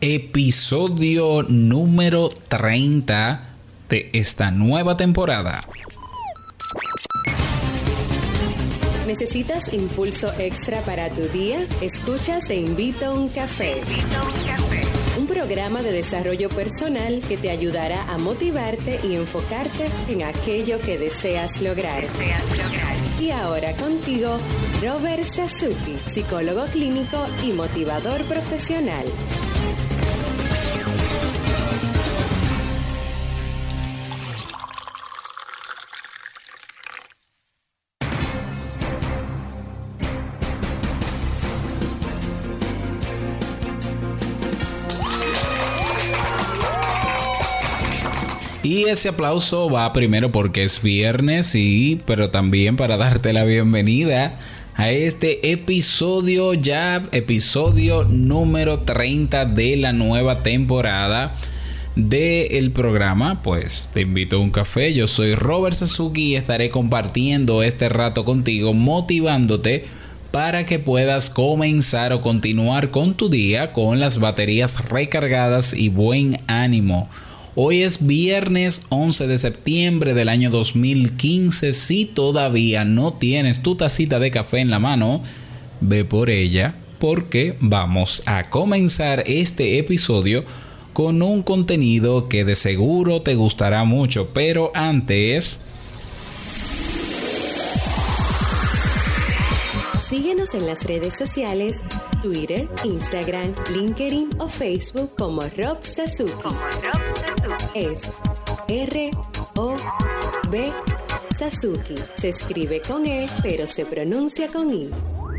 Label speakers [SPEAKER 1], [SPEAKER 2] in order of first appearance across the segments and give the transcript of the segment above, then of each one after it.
[SPEAKER 1] episodio número 30 de esta nueva temporada.
[SPEAKER 2] ¿Necesitas impulso extra para tu día? Escuchas Te Invito a un Café. Un programa de desarrollo personal que te ayudará a motivarte y enfocarte en aquello que deseas lograr. Y ahora contigo, Robert Sasuki, psicólogo clínico y motivador profesional.
[SPEAKER 1] Y ese aplauso va primero porque es viernes, pero también para darte la bienvenida a este episodio número 30 de la nueva temporada del programa. Pues te invito a un café. Yo soy Robert Sasuki y estaré compartiendo este rato contigo, motivándote para que puedas comenzar o continuar con tu día con las baterías recargadas y buen ánimo. Hoy es viernes 11 de septiembre del año 2015. Si todavía no tienes tu tacita de café en la mano, ve por ella porque vamos a comenzar este episodio con un contenido que de seguro te gustará mucho. Pero antes,
[SPEAKER 2] síguenos en las redes sociales, Twitter, Instagram, LinkedIn o Facebook como Rob Sasuki. Es R-O-B Sasuki. Se escribe con E, pero se pronuncia con I.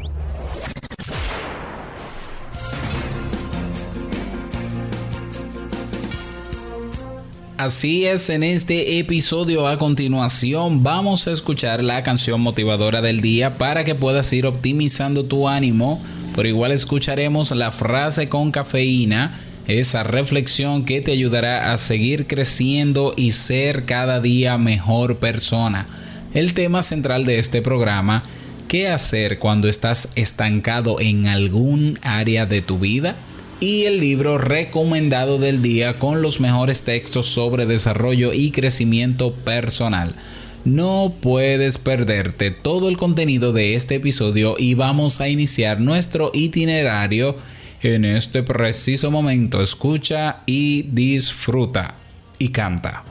[SPEAKER 1] Así es, en este episodio a continuación vamos a escuchar la canción motivadora del día para que puedas ir optimizando tu ánimo. Por igual escucharemos la frase con cafeína, esa reflexión que te ayudará a seguir creciendo y ser cada día mejor persona. El tema central de este programa: ¿qué hacer cuando estás estancado en algún área de tu vida? Y el libro recomendado del día con los mejores textos sobre desarrollo y crecimiento personal. No puedes perderte todo el contenido de este episodio y vamos a iniciar nuestro itinerario en este preciso momento. Escucha y disfruta y canta.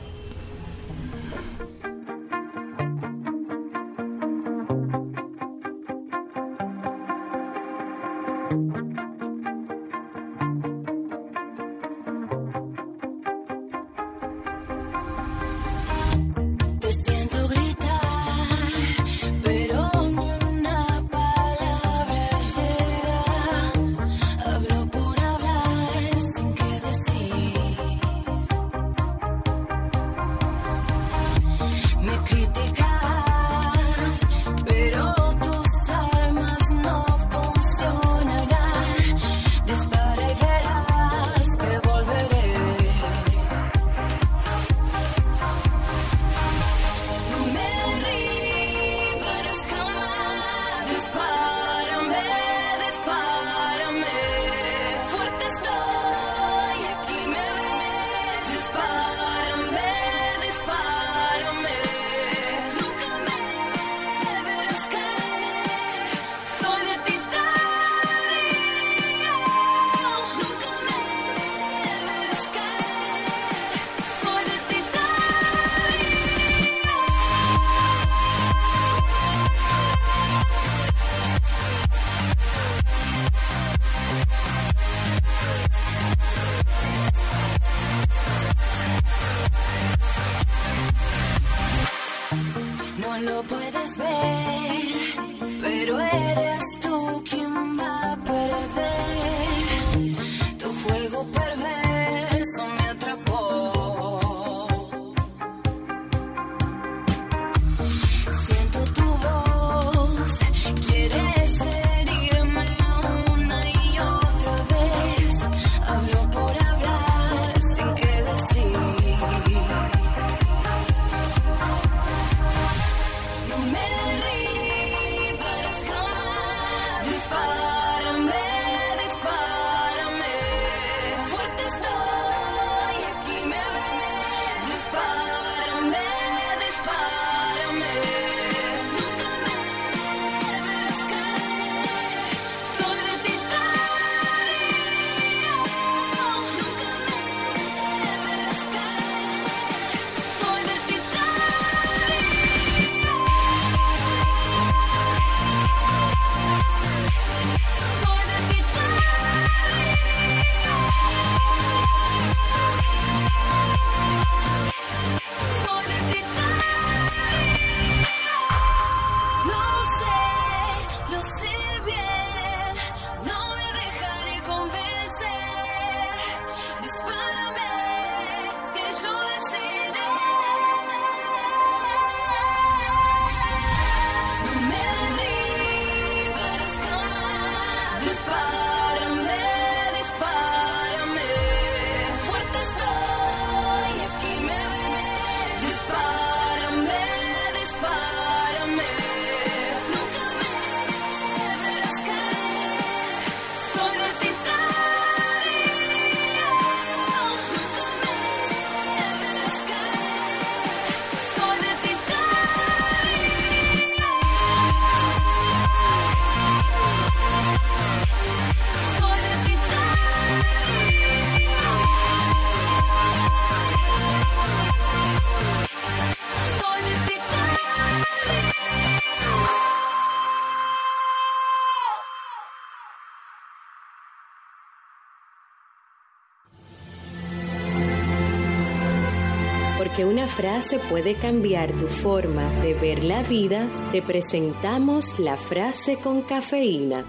[SPEAKER 2] que una frase puede cambiar tu forma de ver la vida, te presentamos la frase con cafeína.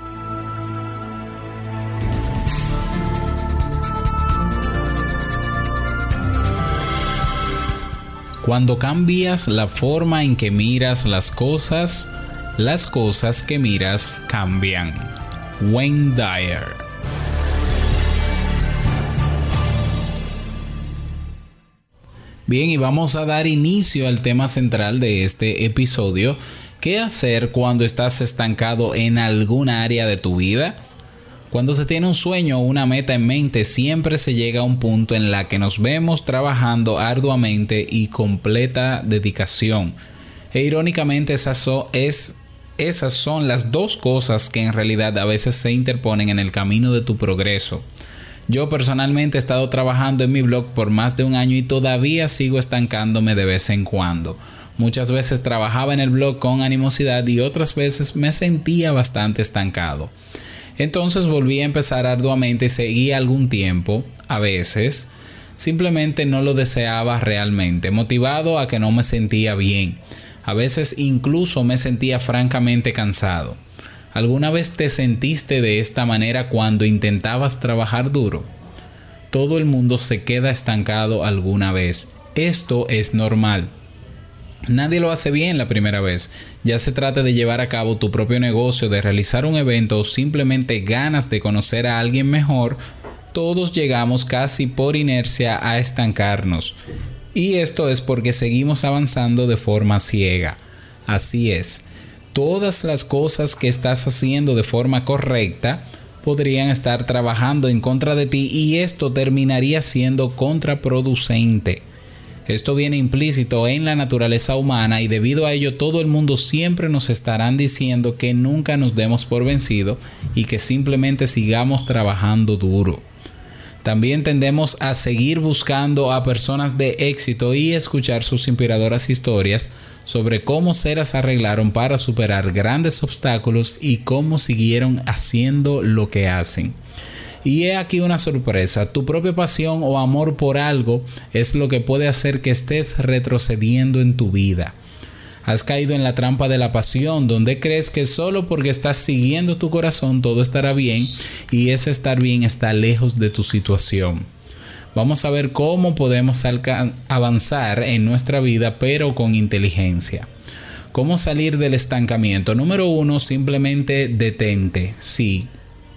[SPEAKER 1] Cuando cambias la forma en que miras las cosas que miras cambian. Wayne Dyer. Bien, y vamos a dar inicio al tema central de este episodio. ¿Qué hacer cuando estás estancado en alguna área de tu vida? Cuando se tiene un sueño o una meta en mente, siempre se llega a un punto en la que nos vemos trabajando arduamente y completa dedicación. E irónicamente esas son las dos cosas que en realidad a veces se interponen en el camino de tu progreso. Yo personalmente he estado trabajando en mi blog por más de un año y todavía sigo estancándome de vez en cuando. Muchas veces trabajaba en el blog con animosidad y otras veces me sentía bastante estancado. Entonces volví a empezar arduamente y seguí algún tiempo. A veces simplemente no lo deseaba realmente, motivado a que no me sentía bien. A veces incluso me sentía francamente cansado. ¿Alguna vez te sentiste de esta manera cuando intentabas trabajar duro? Todo el mundo se queda estancado alguna vez. Esto es normal. Nadie lo hace bien la primera vez, ya se trate de llevar a cabo tu propio negocio, de realizar un evento o simplemente ganas de conocer a alguien mejor. Todos llegamos casi por inercia a estancarnos. Y esto es porque seguimos avanzando de forma ciega. Así es, todas las cosas que estás haciendo de forma correcta podrían estar trabajando en contra de ti y esto terminaría siendo contraproducente. Esto viene implícito en la naturaleza humana y debido a ello todo el mundo siempre nos estarán diciendo que nunca nos demos por vencido y que simplemente sigamos trabajando duro. También tendemos a seguir buscando a personas de éxito y escuchar sus inspiradoras historias sobre cómo se las arreglaron para superar grandes obstáculos y cómo siguieron haciendo lo que hacen. Y he aquí una sorpresa, tu propia pasión o amor por algo es lo que puede hacer que estés retrocediendo en tu vida. Has caído en la trampa de la pasión, donde crees que solo porque estás siguiendo tu corazón todo estará bien y ese estar bien está lejos de tu situación. Vamos a ver cómo podemos avanzar en nuestra vida pero con inteligencia. ¿Cómo salir del estancamiento? Número 1, simplemente detente. Sí.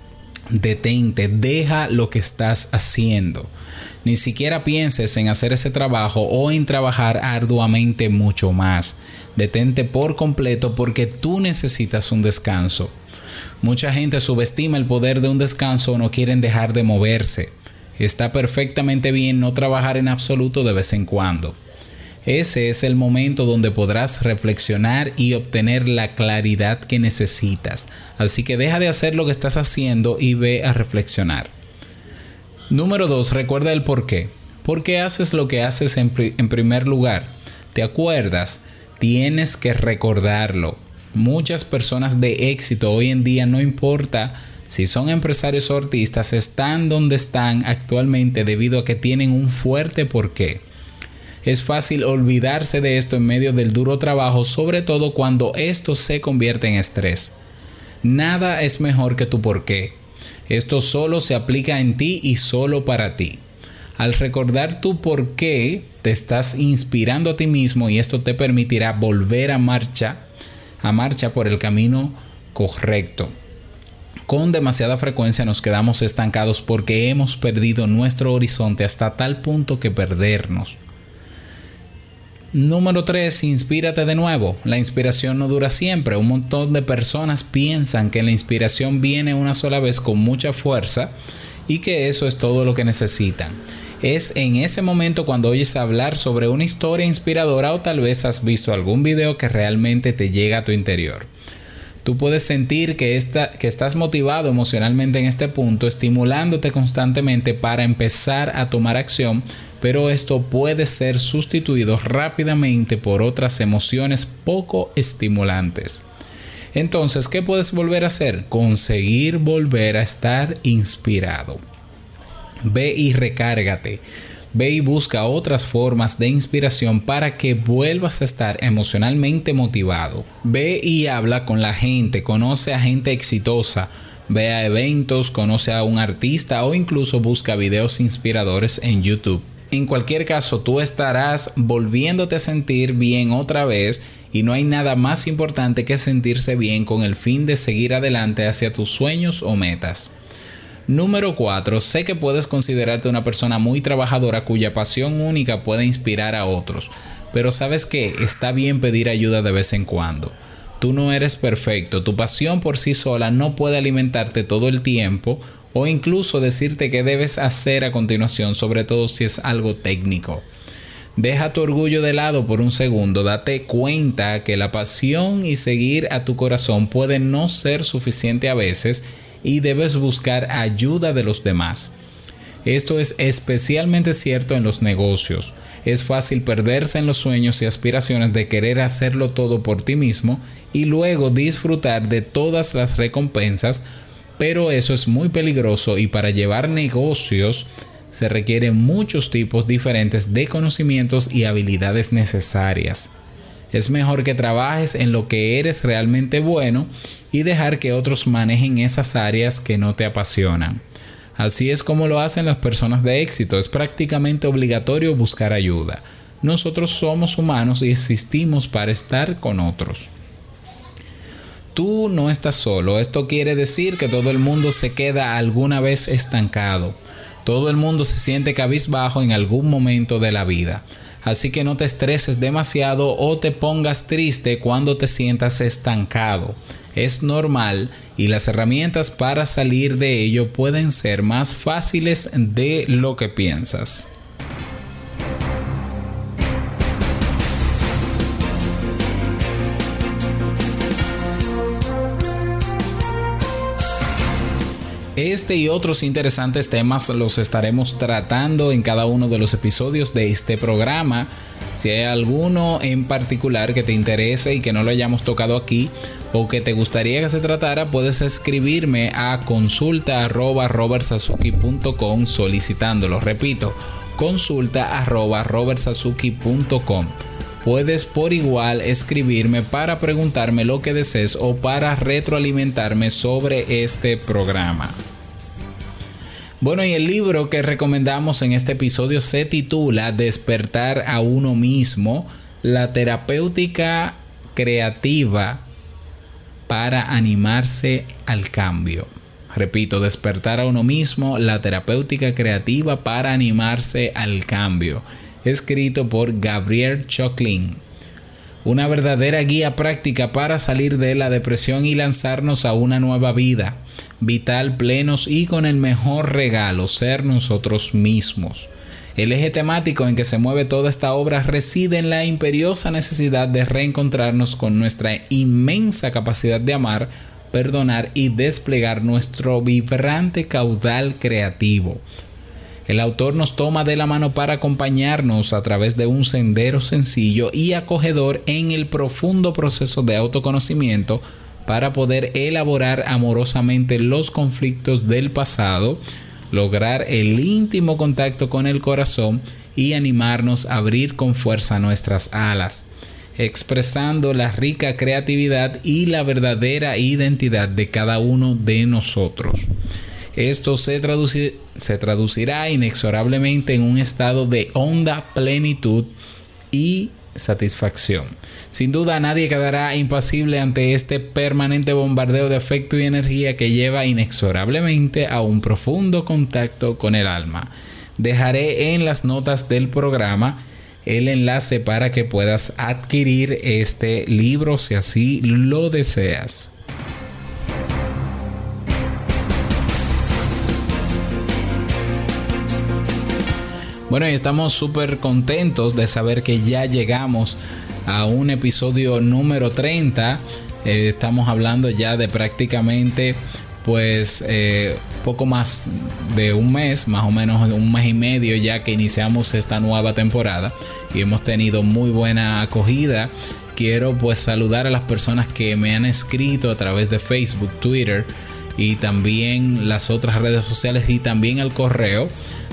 [SPEAKER 1] Detente, deja lo que estás haciendo. Ni siquiera pienses en hacer ese trabajo o en trabajar arduamente mucho más. Detente por completo porque tú necesitas un descanso. Mucha gente subestima el poder de un descanso o no quieren dejar de moverse. Está perfectamente bien no trabajar en absoluto de vez en cuando. Ese es el momento donde podrás reflexionar y obtener la claridad que necesitas. Así que deja de hacer lo que estás haciendo y ve a reflexionar. Número 2. Recuerda el por qué. ¿Por qué haces lo que haces en primer lugar? ¿Te acuerdas? Tienes que recordarlo. Muchas personas de éxito hoy en día, no importa si son empresarios o artistas, están donde están actualmente debido a que tienen un fuerte porqué. Es fácil olvidarse de esto en medio del duro trabajo, sobre todo cuando esto se convierte en estrés. Nada es mejor que tu porqué. Esto solo se aplica en ti y solo para ti. Al recordar tu porqué, te estás inspirando a ti mismo y esto te permitirá volver a marcha por el camino correcto. Con demasiada frecuencia nos quedamos estancados porque hemos perdido nuestro horizonte hasta tal punto que perdernos. Número 3. Inspírate de nuevo. La inspiración no dura siempre. Un montón de personas piensan que la inspiración viene una sola vez con mucha fuerza y que eso es todo lo que necesitan. Es en ese momento cuando oyes hablar sobre una historia inspiradora o tal vez has visto algún video que realmente te llega a tu interior. Tú puedes sentir que estás motivado emocionalmente en este punto, estimulándote constantemente para empezar a tomar acción, pero esto puede ser sustituido rápidamente por otras emociones poco estimulantes. Entonces, ¿qué puedes volver a hacer? Conseguir volver a estar inspirado. Ve y recárgate. Ve y busca otras formas de inspiración para que vuelvas a estar emocionalmente motivado. Ve y habla con la gente, conoce a gente exitosa, ve a eventos, conoce a un artista o incluso busca videos inspiradores en YouTube. En cualquier caso, tú estarás volviéndote a sentir bien otra vez y no hay nada más importante que sentirse bien con el fin de seguir adelante hacia tus sueños o metas. Número 4. Sé que puedes considerarte una persona muy trabajadora cuya pasión única puede inspirar a otros, pero sabes que está bien pedir ayuda de vez en cuando. Tú no eres perfecto, tu pasión por sí sola no puede alimentarte todo el tiempo o incluso decirte qué debes hacer a continuación, sobre todo si es algo técnico. Deja tu orgullo de lado por un segundo, date cuenta que la pasión y seguir a tu corazón puede no ser suficiente a veces y debes buscar ayuda de los demás. Esto es especialmente cierto en los negocios. Es fácil perderse en los sueños y aspiraciones de querer hacerlo todo por ti mismo y luego disfrutar de todas las recompensas, pero eso es muy peligroso y para llevar negocios se requieren muchos tipos diferentes de conocimientos y habilidades necesarias. Es mejor que trabajes en lo que eres realmente bueno y dejar que otros manejen esas áreas que no te apasionan. Así es como lo hacen las personas de éxito. Es prácticamente obligatorio buscar ayuda. Nosotros somos humanos y existimos para estar con otros. Tú no estás solo. Esto quiere decir que todo el mundo se queda alguna vez estancado. Todo el mundo se siente cabizbajo en algún momento de la vida. Así que no te estreses demasiado o te pongas triste cuando te sientas estancado. Es normal y las herramientas para salir de ello pueden ser más fáciles de lo que piensas. Este y otros interesantes temas los estaremos tratando en cada uno de los episodios de este programa. Si hay alguno en particular que te interese y que no lo hayamos tocado aquí o que te gustaría que se tratara, puedes escribirme a consulta@robertsazuki.com solicitándolo. Repito, consulta@robertsazuki.com. Puedes por igual escribirme para preguntarme lo que desees o para retroalimentarme sobre este programa. Bueno, y el libro que recomendamos en este episodio se titula Despertar a uno mismo, la terapéutica creativa para animarse al cambio. Repito, Despertar a uno mismo, la terapéutica creativa para animarse al cambio. Escrito por Gabriel Choclin. Una verdadera guía práctica para salir de la depresión y lanzarnos a una nueva vida, vital, plenos y con el mejor regalo, ser nosotros mismos. El eje temático en que se mueve toda esta obra reside en la imperiosa necesidad de reencontrarnos con nuestra inmensa capacidad de amar, perdonar y desplegar nuestro vibrante caudal creativo. El autor nos toma de la mano para acompañarnos a través de un sendero sencillo y acogedor en el profundo proceso de autoconocimiento para poder elaborar amorosamente los conflictos del pasado, lograr el íntimo contacto con el corazón y animarnos a abrir con fuerza nuestras alas, expresando la rica creatividad y la verdadera identidad de cada uno de nosotros. Esto se traducirá inexorablemente en un estado de honda plenitud y satisfacción. Sin duda, nadie quedará impasible ante este permanente bombardeo de afecto y energía que lleva inexorablemente a un profundo contacto con el alma. Dejaré en las notas del programa el enlace para que puedas adquirir este libro si así lo deseas. Bueno, y estamos súper contentos de saber que ya llegamos a un episodio número 30. Estamos hablando ya de prácticamente poco más de un mes, más o menos un mes y medio ya que iniciamos esta nueva temporada y hemos tenido muy buena acogida. Quiero saludar a las personas que me han escrito a través de Facebook, Twitter y también las otras redes sociales y también al correo.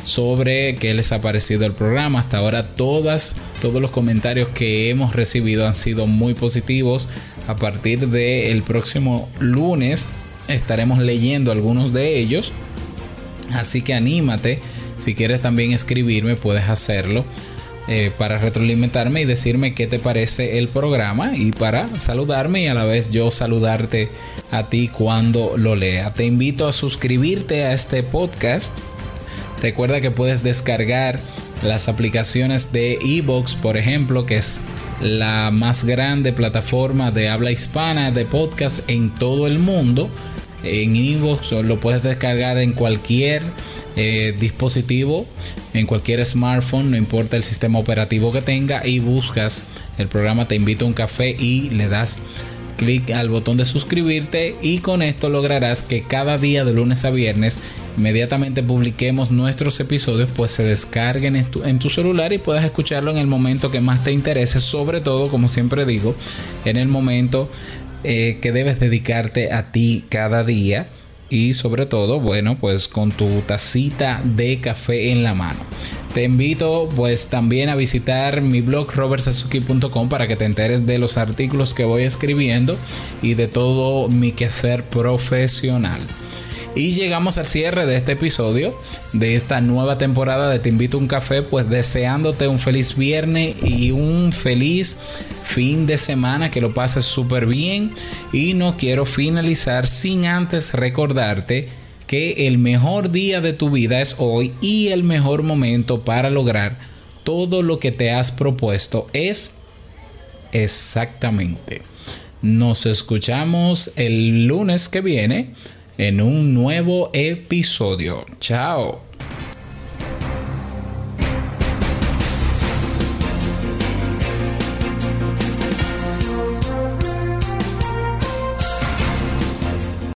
[SPEAKER 1] sobre qué les ha parecido el programa. Hasta ahora todos los comentarios que hemos recibido han sido muy positivos. A partir del próximo lunes estaremos leyendo algunos de ellos, así que anímate. Si quieres también escribirme, puedes hacerlo para retroalimentarme y decirme qué te parece el programa, y para saludarme y a la vez yo saludarte a ti cuando lo lea. Te invito a suscribirte a este podcast. Recuerda que puedes descargar las aplicaciones de iVoox, por ejemplo, que es la más grande plataforma de habla hispana de podcast en todo el mundo. En iVoox lo puedes descargar en cualquier dispositivo, en cualquier smartphone, no importa el sistema operativo que tenga, y buscas el programa Te Invito a un Café y le das clic al botón de suscribirte, y con esto lograrás que cada día de lunes a viernes, inmediatamente publiquemos nuestros episodios, pues se descarguen en tu celular y puedas escucharlo en el momento que más te interese, sobre todo, como siempre digo, en el momento que debes dedicarte a ti cada día, y sobre todo, bueno, pues con tu tacita de café en la mano. Te invito pues también a visitar mi blog robertsazuki.com para que te enteres de los artículos que voy escribiendo y de todo mi quehacer profesional. Y llegamos al cierre de este episodio de esta nueva temporada de Te Invito a un Café, pues deseándote un feliz viernes y un feliz fin de semana, que lo pases súper bien. Y no quiero finalizar sin antes recordarte que el mejor día de tu vida es hoy, y el mejor momento para lograr todo lo que te has propuesto es exactamente. Nos escuchamos el lunes que viene en un nuevo episodio. Chao.